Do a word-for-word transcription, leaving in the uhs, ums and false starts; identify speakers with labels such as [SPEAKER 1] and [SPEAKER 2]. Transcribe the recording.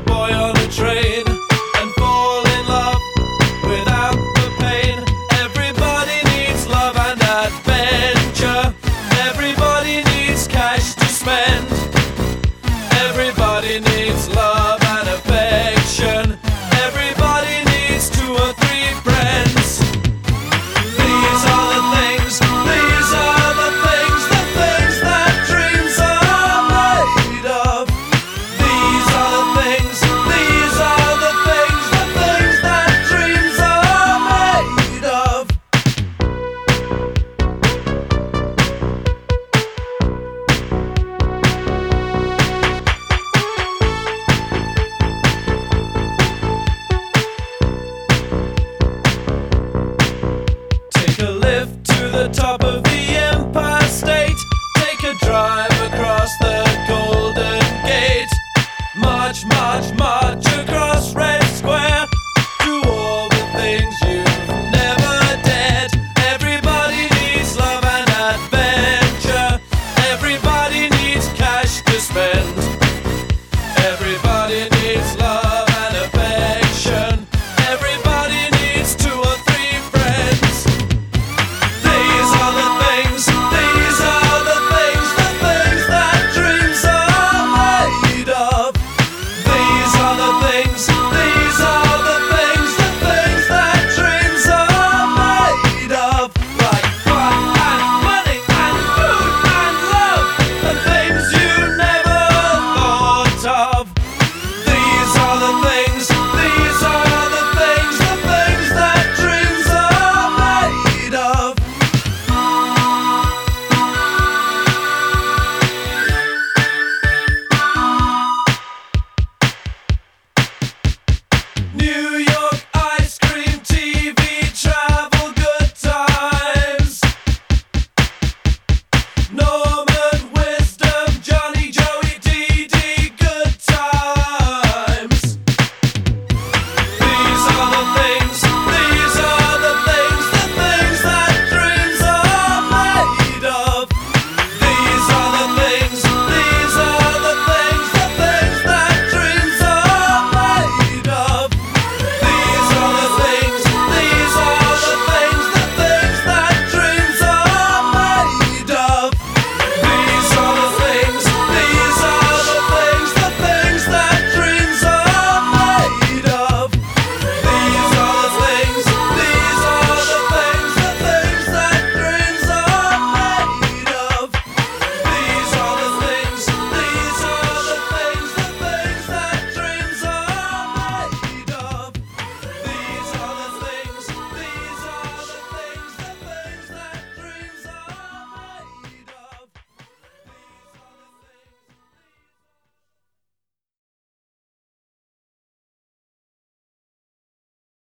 [SPEAKER 1] boy on a train and fall in love without the pain. Everybody needs love and adventure. Everybody needs cash to spend. Everybody needs love and affection. Everybody needs two or three friends. These are the things, these are the things, the things that dreams are made of. These are the things, these are the things, the things that dreams are made of. Take a lift to the top of the Empire State. Take a drive across the Golden Gate. March, march, march